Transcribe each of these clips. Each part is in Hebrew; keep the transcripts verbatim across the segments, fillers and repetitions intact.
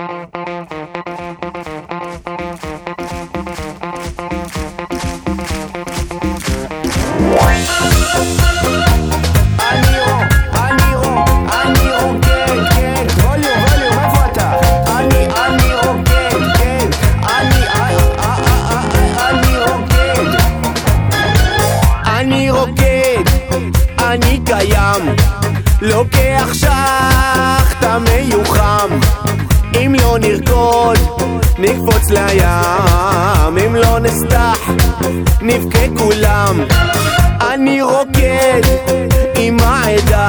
אני קיים, לוקח שחטה מיוחם. אם לא נרקוד, נקפוץ לים. אם לא נסתח, נבכה כולם. אני רוקד עם העדה,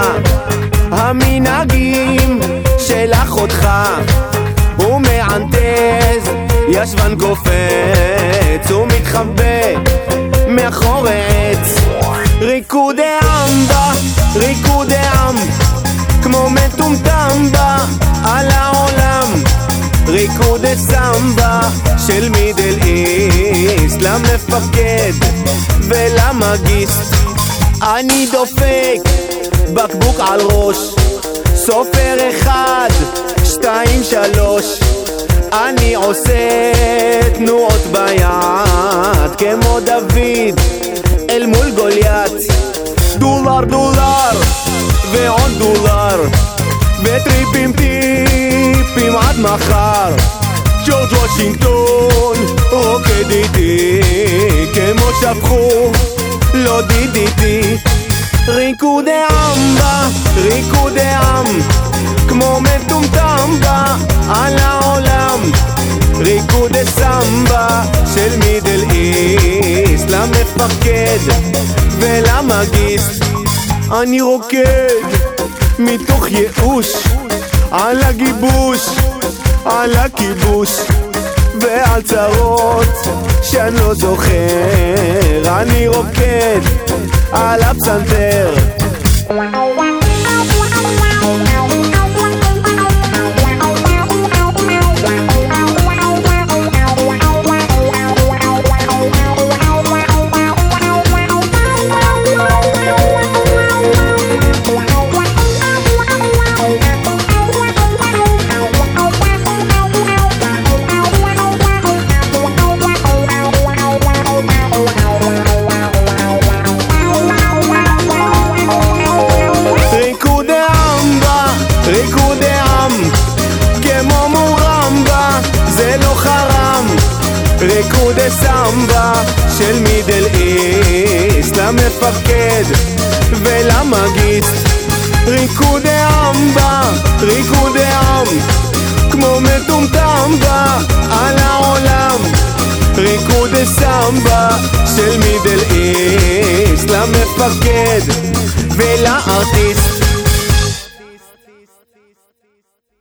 המנהגים של אחותך. הוא מענטז, ישבן קופץ, הוא מתחבא מאחורי עץ. ריקודי אמבה, ריקודי עם, כמו מטומטם בה על העולם. ריקודי סמבה של מידל איסט, למפקד ולמגיסט. אני דופק בקבוק על ראש, סופר אחד, שתיים, שלוש. אני עושה תנועות ביד כמו דוד אל מול גוליית. דולר דולר ועוד דולר, וטריפים טיפים עד מחר. ג'ורג' וושינגטון רוקד איתי כמו שפכו לא דידיתי. ריקודי אמבה, ריקודי עם, כמו מטומטם בה על העולם. ריקודי סמבה של מידל איסט, למפקד ולמגיסט. אני רוקד מתוך ייאוש על הגיבוש, על הכיבוש ועל צרות שאני לא זוכר. אני רוקד על הפסנתר. ריקודי עם, כמו מורמבה, זה לא חרם. ריקודי סמבה של מידל איסט, למפקד ולמגיסט. ריקודי אמבה, ריקודי עם, כמו מטומטם בה על העולם. ריקודי סמבה של מידל איסט, למפקד ולארטיסט.